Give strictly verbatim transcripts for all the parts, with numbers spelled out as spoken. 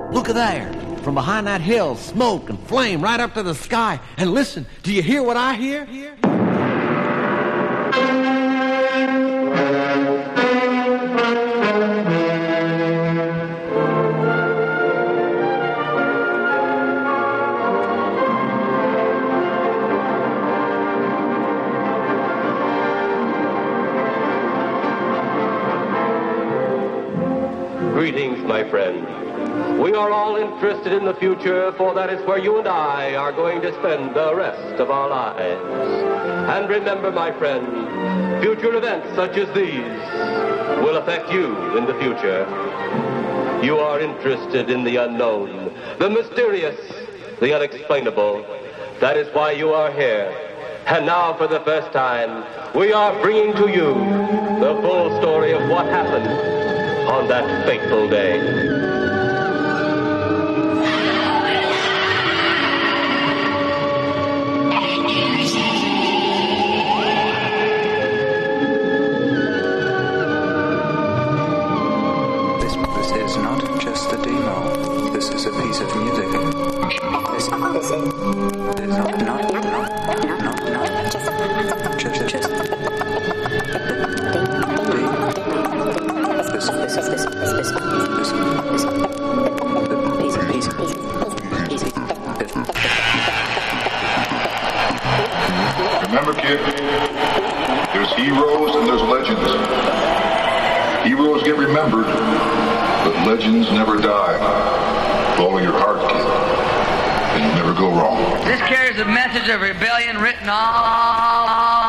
Look at there. From behind that hill, smoke and flame right up to the sky. And listen, do you hear what I hear? hear? Greetings, my friend. We are all interested in the future, for that is where you and I are going to spend the rest of our lives. And remember, my friend, future events such as these will affect you in the future. You are interested in the unknown, the mysterious, the unexplainable. That is why you are here. And now, for the first time, we are bringing to you the full story of what happened on that fateful day. This is a piece of music. This, this is not, not, not, not, not, not, just, just, just. This, this, this, this, this, this, piece, piece, piece. Remember, kid, there's heroes and there's legends. Heroes get remembered, but legends never die. Follow your heart, kid, and you'll never go wrong. This carries a message of rebellion written all,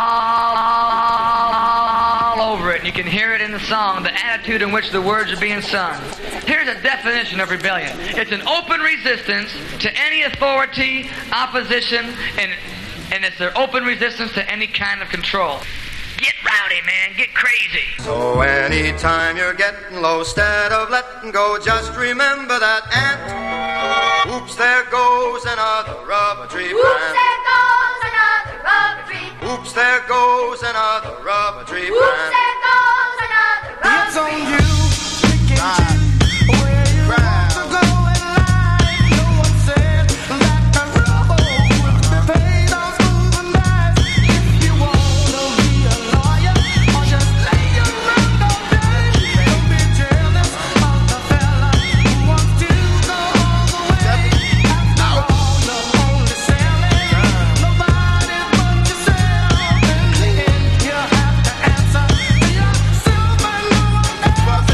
all over it. And you can hear it in the song, the attitude in which the words are being sung. Here's a definition of rebellion. It's an open resistance to any authority, opposition, and, and it's an open resistance to any kind of control. Get rowdy, man. Get crazy. So anytime you're getting low, instead of letting go, just remember that ant. Oops, there goes another rubber tree plant. Oops, there goes another rubber tree. Oops, there goes another rubber tree plant. Oops, there goes another rubber tree. It's on you. Right. Where you want to go in life. No one said that the road would be paid off smooth and nice. If you want to be a lawyer or just lay around all day, don't be jealous of the fella who wants to go all the way. After all, you're only selling nobody but yourself. In the end, you have to answer to yourself and no one else.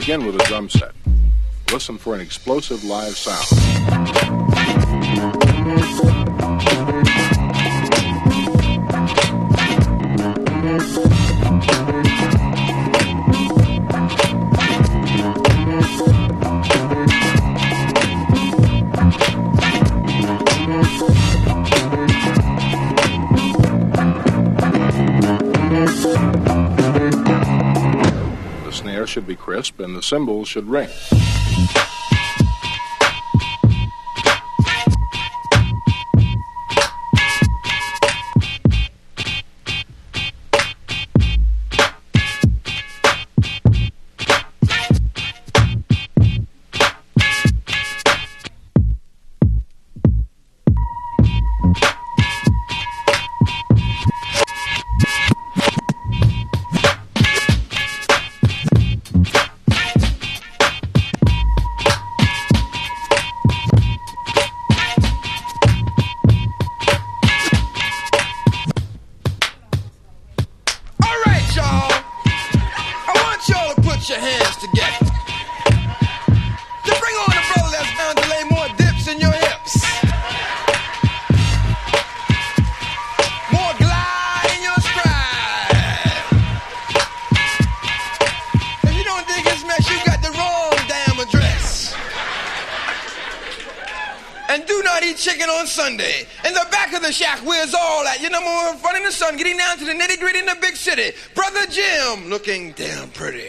begin with a drum set. Listen for an explosive live sound. The snare should be crisp and the cymbals should ring. Sunday. In the back of the shack, where's all at? You know, more fun in the sun, getting down to the nitty gritty in the big city. Brother Jim, looking damn pretty.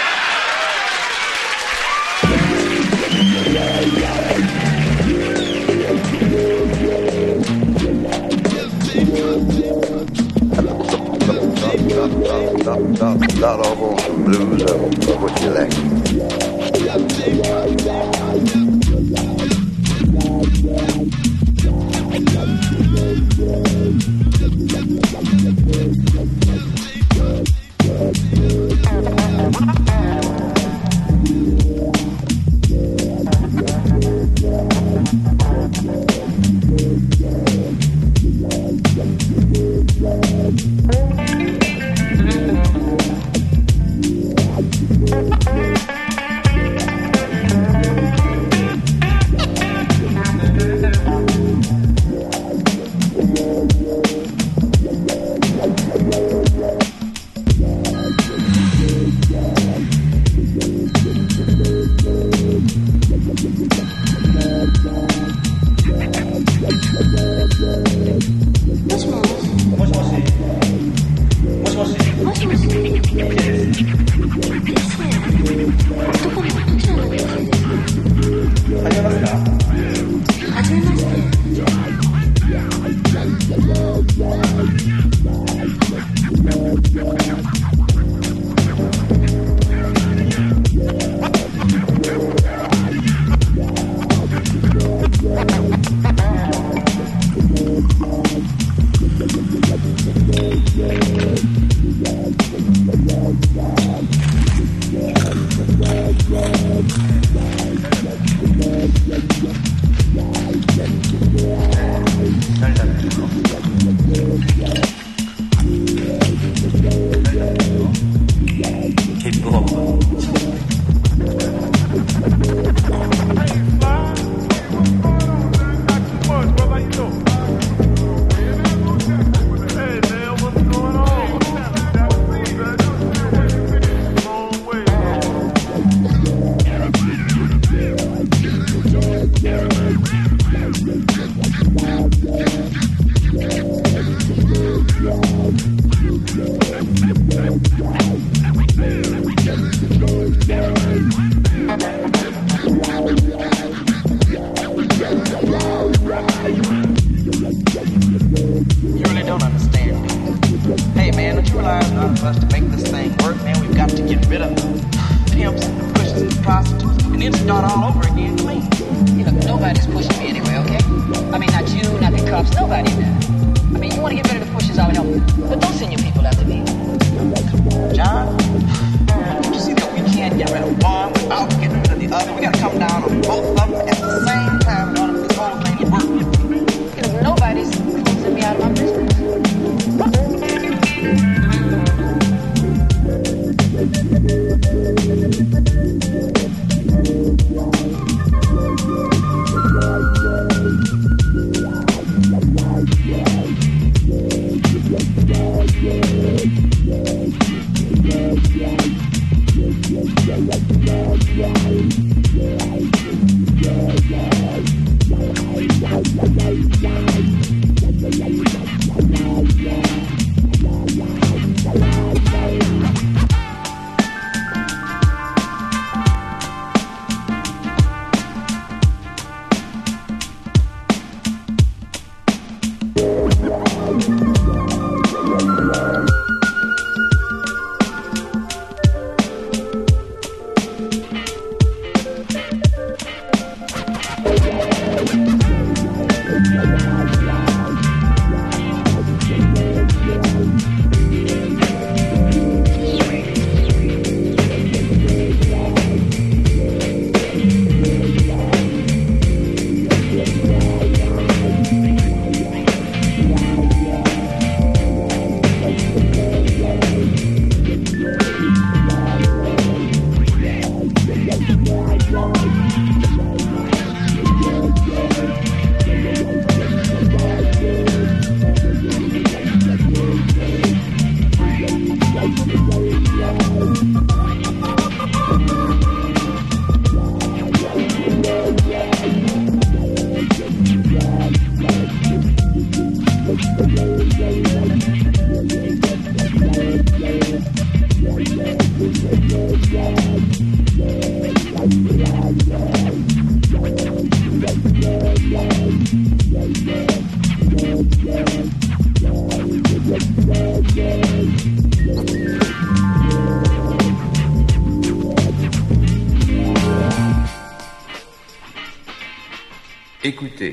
Start off on some blues of, of what you like. Thank you. Écoutez.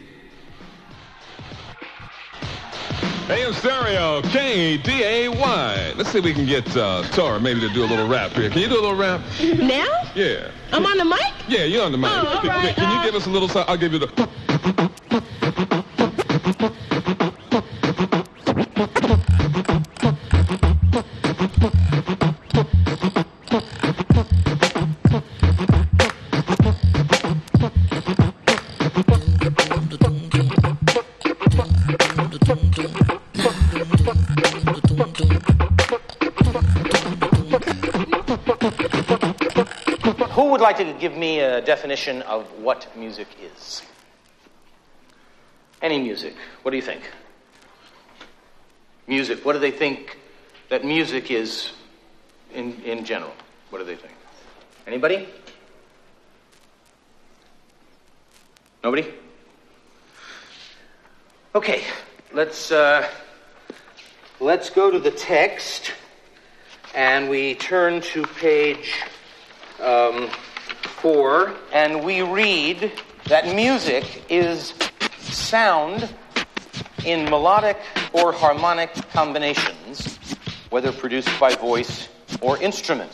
A M Stereo, K D A Y. Let's see if we can get uh, Tora maybe to do a little rap here. Can you do a little rap? Now? Yeah. I'm on the mic? Yeah, you're on the mic. Oh, all can, right, can you uh, give us a little something? I'll give you the... Who would like to give me a definition of what music is? Any music. What do you think? Music. What do they think that music is in, in general? What do they think? Anybody? Nobody? Okay, let's uh, let's go to the text, and we turn to page um, four, and we read that music is sound in melodic or harmonic combinations, whether produced by voice or instrument.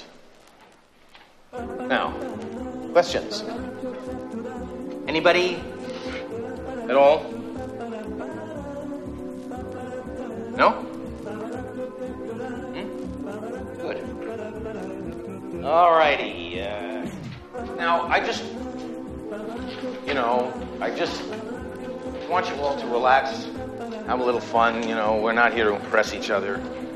Now, questions? Anybody at all? No? Hmm? Good. All righty. Uh, now, I just, you know, I just want you all to relax, have a little fun. You know, we're not here to impress each other.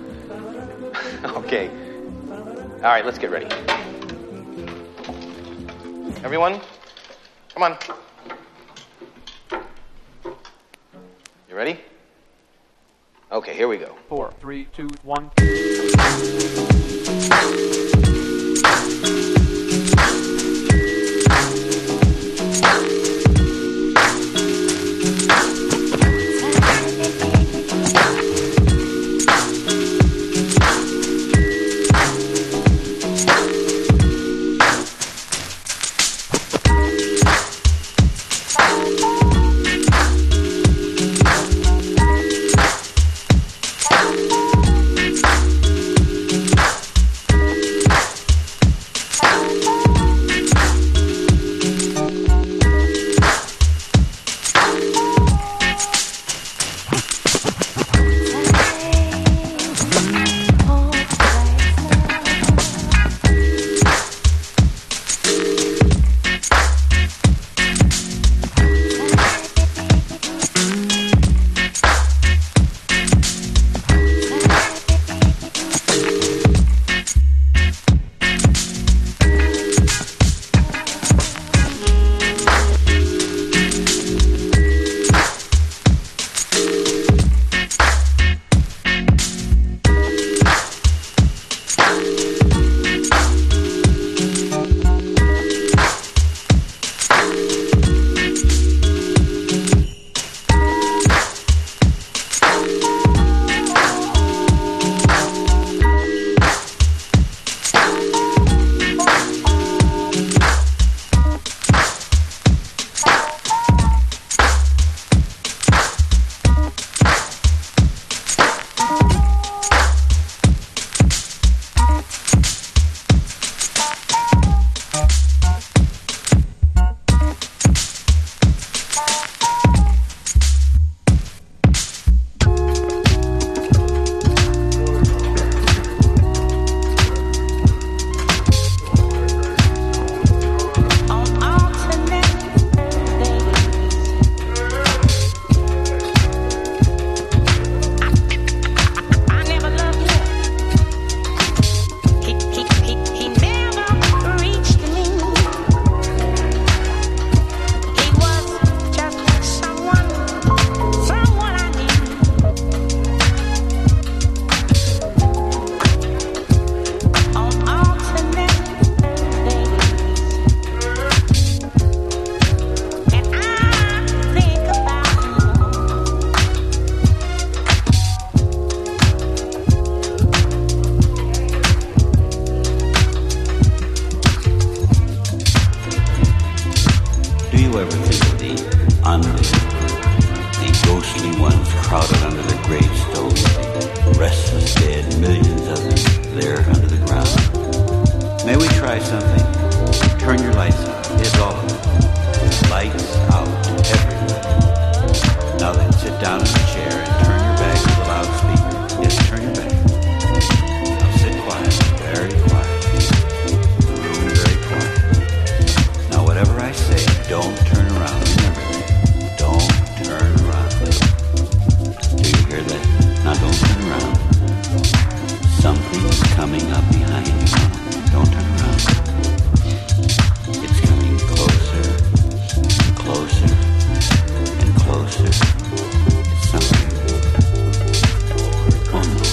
Okay. All right, let's get ready. Everyone, come on. You ready? Okay, here we go. Four, three, two, one. crowded under the gravestones, the restless dead, millions of them there under the ground. May we try something? Turn your lights on. Here's all of them. Lights out, everybody. Now then, sit down in a chair and turn your back to the loudspeaker. Yes, turn your back. Now sit quiet, very quiet. The room very quiet. Now whatever I say, don't turn around. Remember that. Don't turn around. Do you hear that? Now don't turn around. Something's coming up behind you. Don't turn around. It's coming closer, closer, and closer. It's something. Oh no.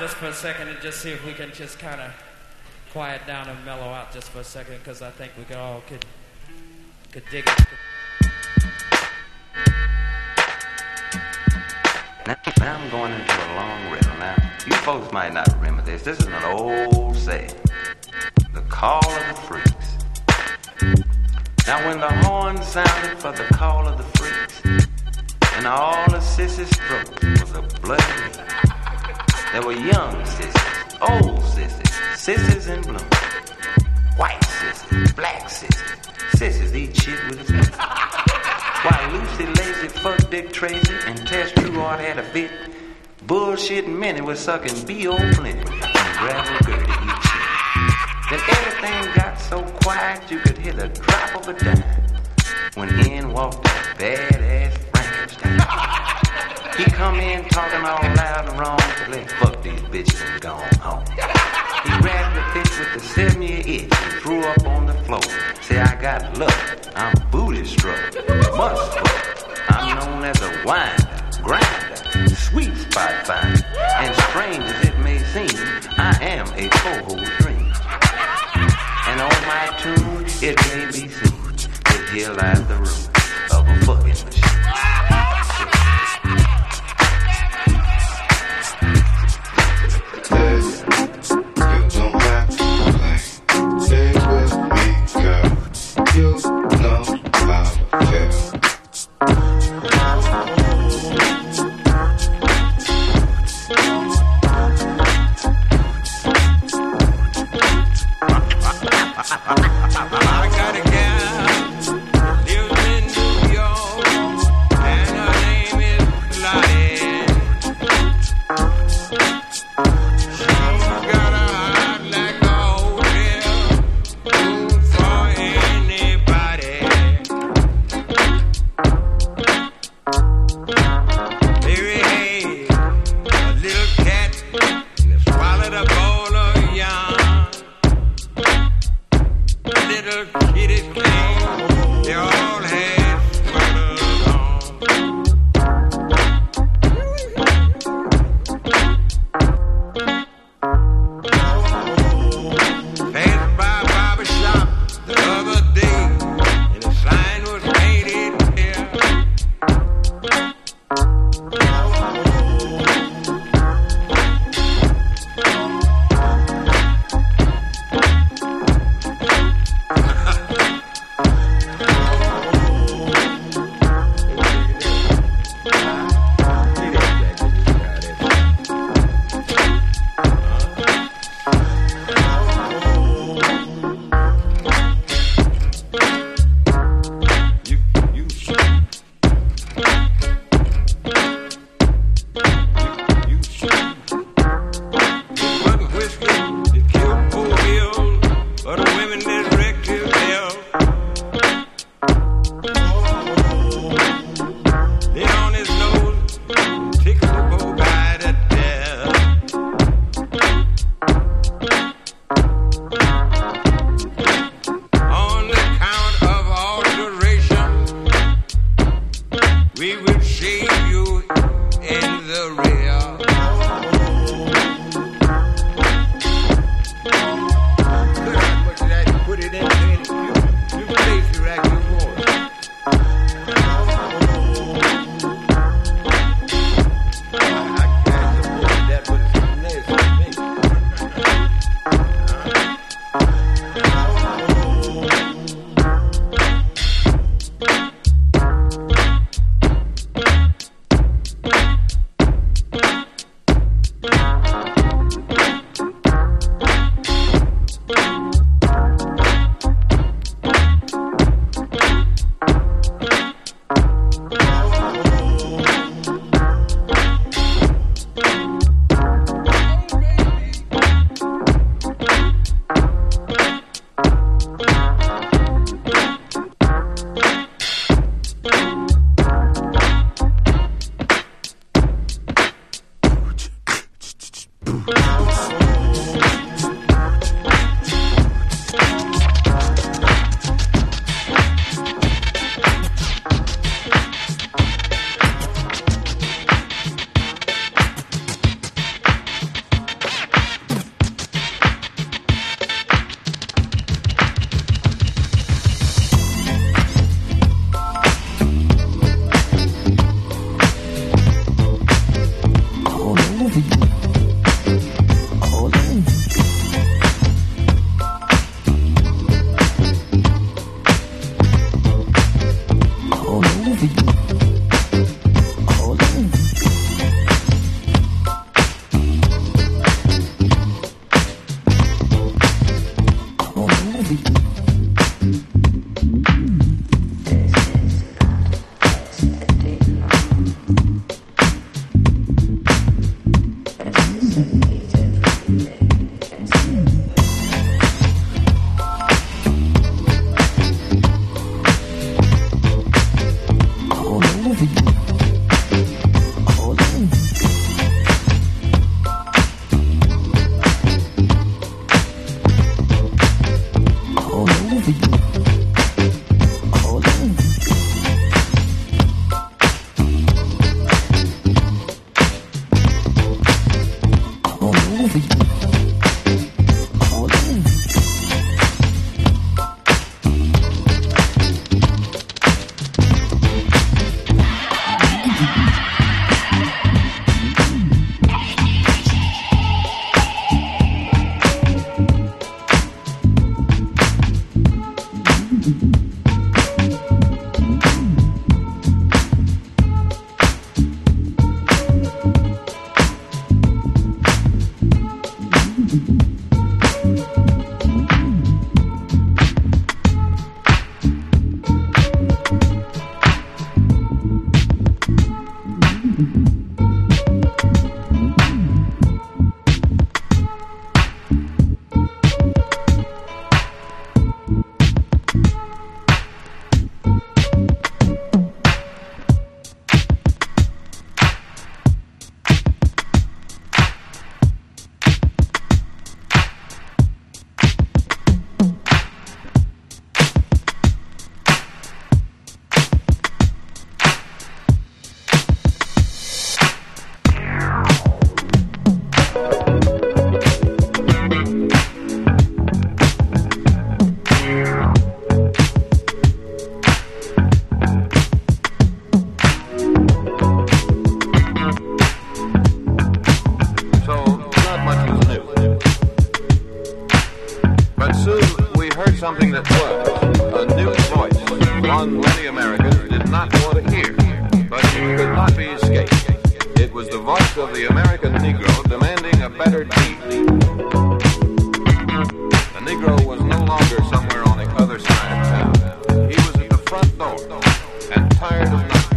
just for a second and just see if we can just kind of quiet down and mellow out just for a second, because I think we could all could could dig it. Now, now I'm going into a long riddle. Now, you folks might not remember this. This is an old saying. The call of the freaks. Now, when the horn sounded for the call of the freaks, and all the sissies' throat was a bloody red. There were young sissies, old sissies, sissies in bloom, white sissies, black sissies, sissies eat shit with his mouth. While Lucy, Lazy, Fuck, Dick, Tracy, and Tess Truart had a fit, bullshit Minnie was sucking B O plenty and grabbing Gertie eat shit. Then everything got so quiet you could hear the drop of a dime when in walked that badass Frankenstein. He come in talking all loud and wrong, so let's fuck these bitches and go on home. He grabbed the bitch with the seven-year itch and threw up on the floor. Say, I got luck, I'm booty struck, must fuck. I'm known as a winder, grinder, sweet spot finder, and strange as it may seem, I am a four-hole dream. And on my tune, it may be seen that here lies the root of a fucking machine. something that was a new voice, one many Americans did not want to hear, but it could not be escaped. It was the voice of the American Negro demanding a better deed. The Negro was no longer somewhere on the other side of town. He was at the front door and tired of nothing.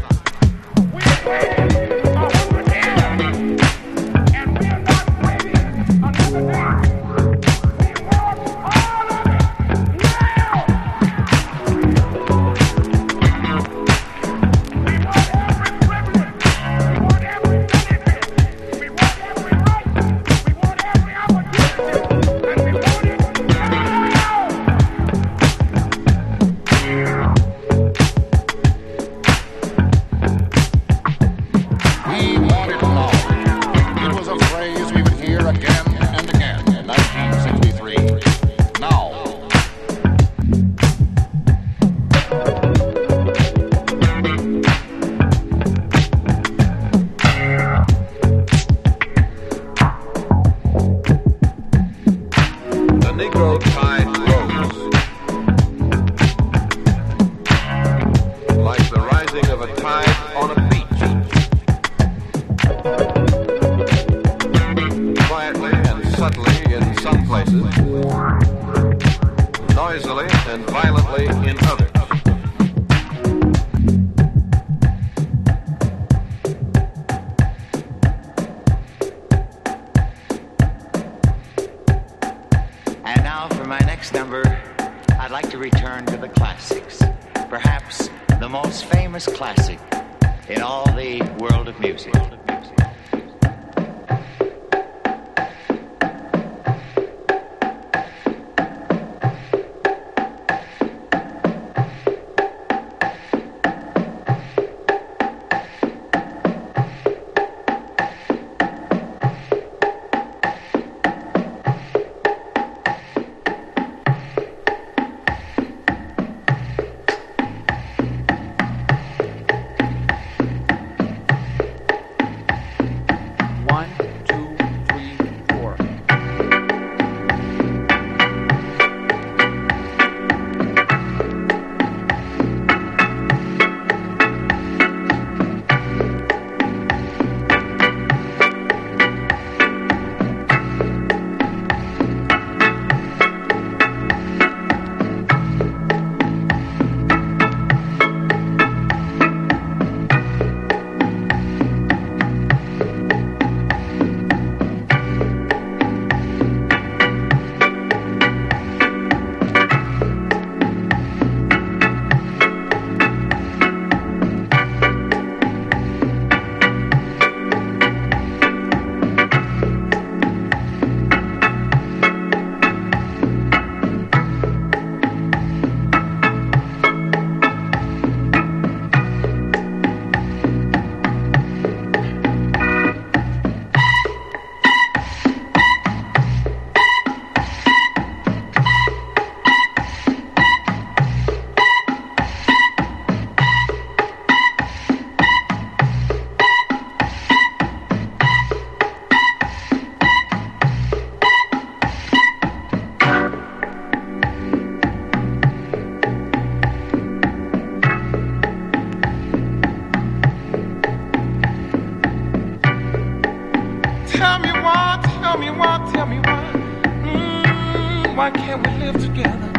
together.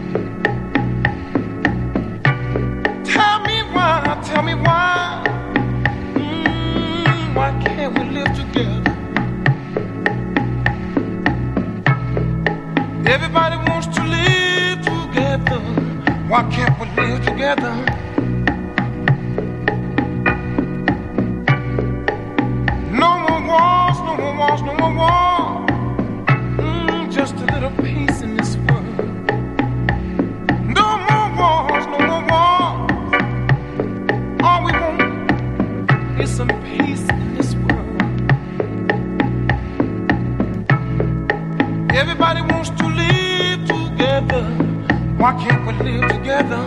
Tell me why, tell me why. Mm, why can't we live together? Everybody wants to live together. Why can't we live together? No more wars, no more wars, no more wars. Mm, just a little peace in this world. No more wars, no more wars. All we want is some peace in this world. Everybody wants to live together. Why can't we live together?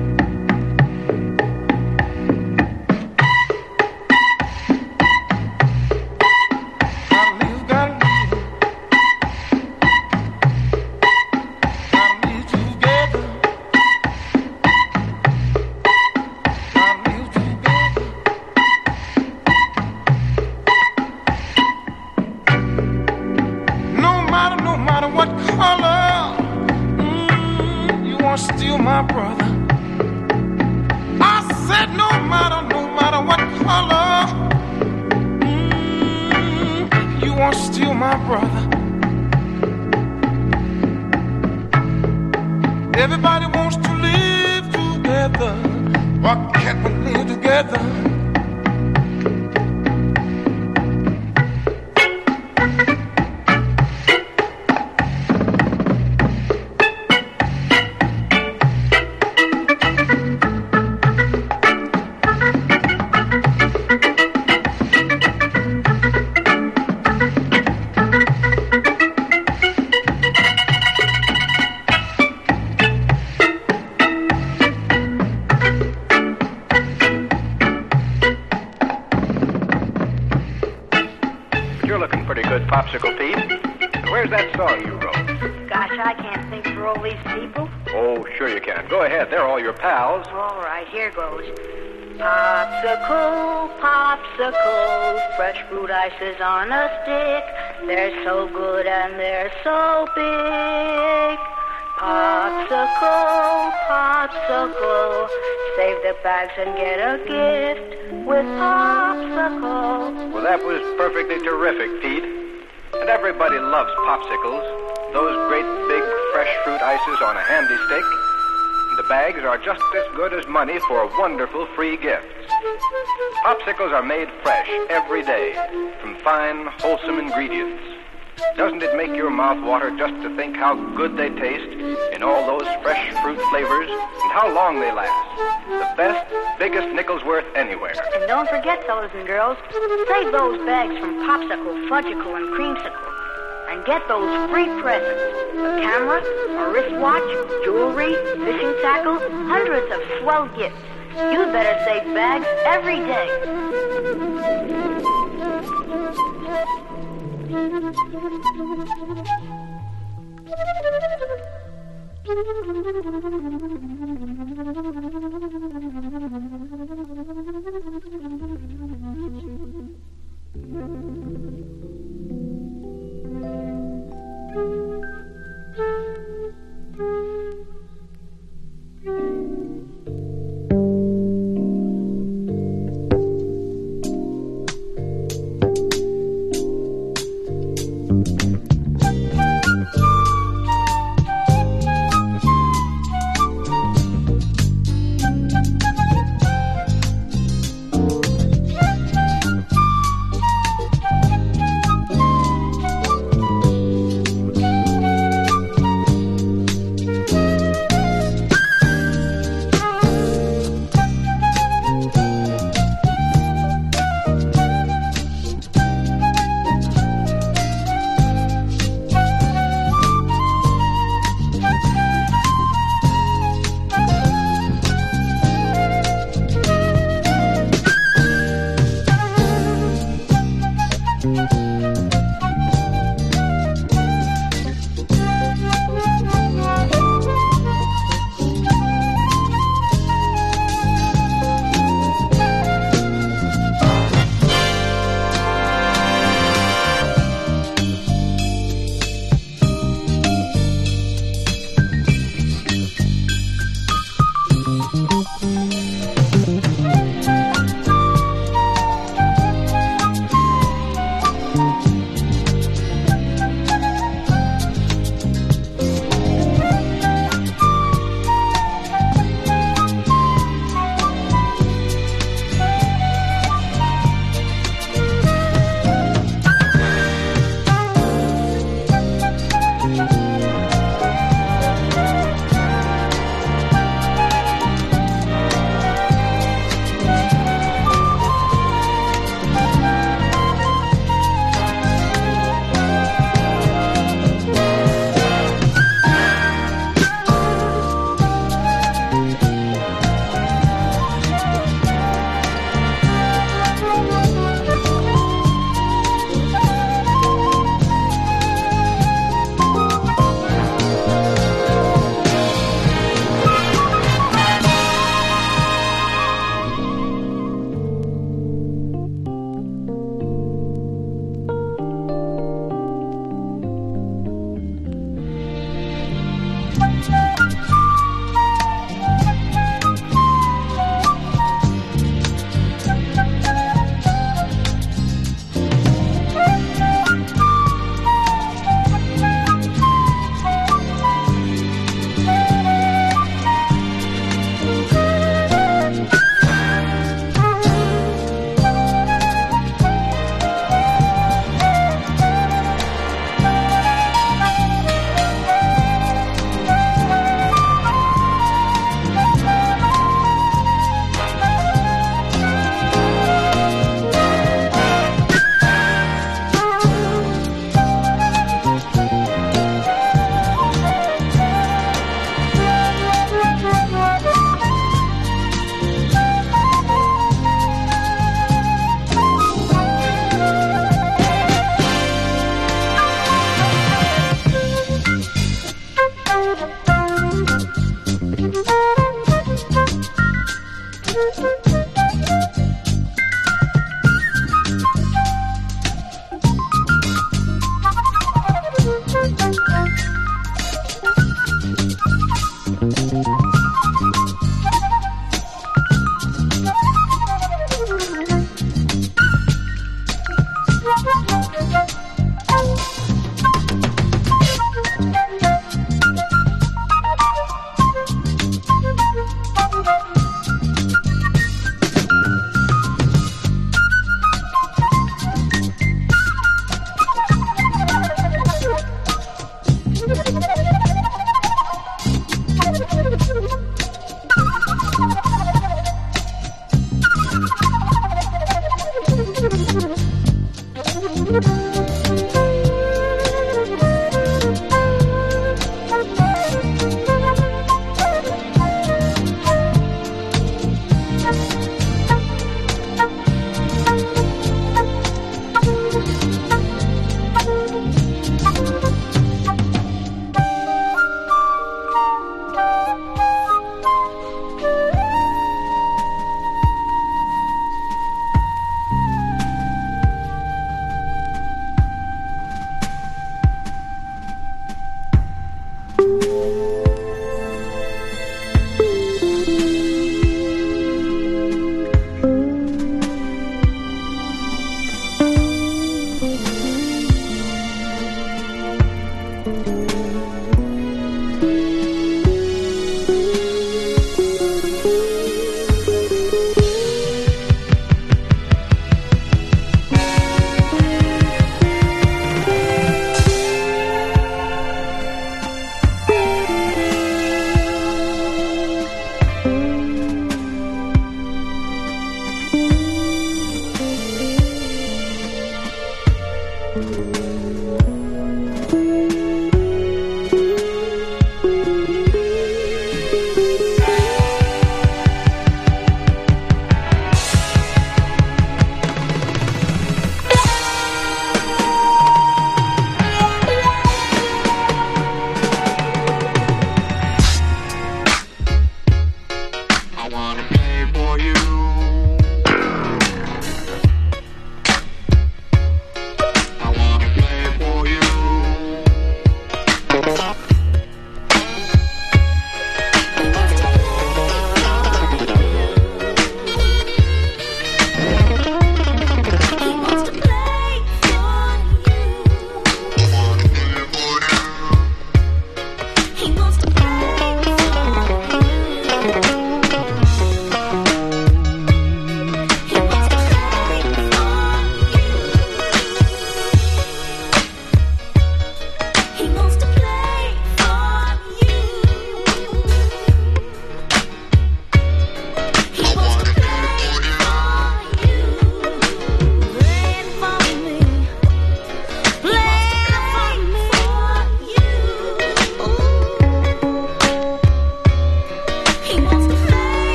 Still my brother. I said no matter, no matter what color, mm, you are still my brother. Everybody wants to live together. Why can't we live together? Popsicle Pete. And where's that song you wrote? Gosh, I can't think for all these people. Oh, sure you can. Go ahead. They're all your pals. All right, here goes. Popsicle, popsicle, fresh fruit ices on a stick. They're so good and they're so big. Popsicle, popsicle, save the bags and get a gift with popsicle. Well, that was perfectly terrific, Pete. And everybody loves popsicles, those great big fresh fruit ices on a handy stick. And the bags are just as good as money for wonderful free gifts. Popsicles are made fresh every day from fine, wholesome ingredients. Doesn't it make your mouth water just to think how good they taste in all those fresh fruit flavors and how long they last? The best, biggest nickels worth anywhere. And don't forget, fellas and girls, save those bags from Popsicle, Fudgicle, and Creamsicle. And get those free presents. A camera, a wristwatch, jewelry, fishing tackle, hundreds of swell gifts. You'd better save bags every day.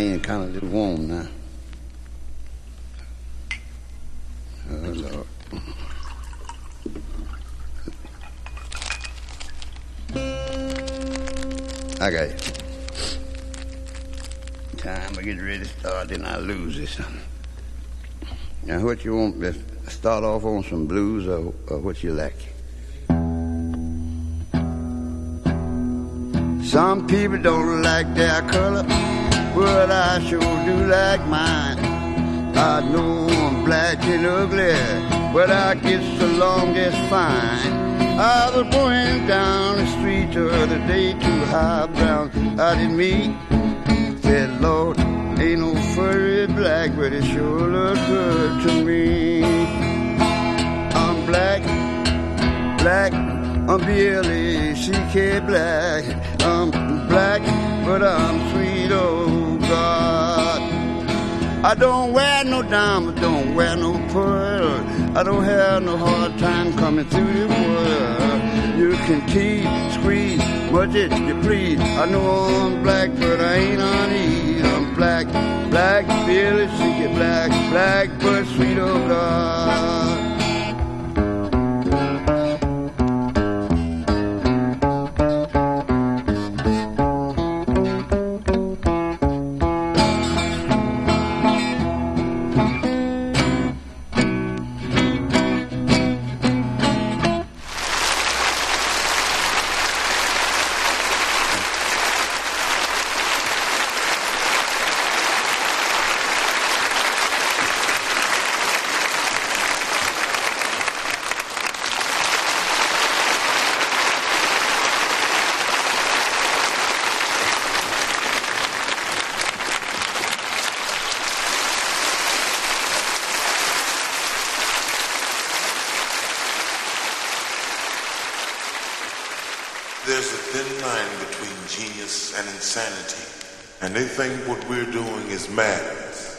ain't kind of just warm now. Oh, Lord. I got it. Time I get ready to start, then I lose this. Now, what you want? Let's start off on some blues or, or what you like? Some people don't like their color, but I sure do like mine. I know I'm black and ugly, but I get along just fine. I was going down the street the other day to high brown. I didn't meet. Said, Lord, ain't no furry black, but it sure looks good to me. I'm black, black, I'm B L A C K black. I'm black, but I'm sweet, oh God. I don't wear no diamonds, don't wear no pearl. I don't have no hard time coming through the world. You can tease, squeeze, much as you please. I know I'm black, but I ain't uneasy. I'm black, black, Billy, see you black, black, but sweet, oh God. There's a thin line between genius and insanity, and they think what we're doing is madness.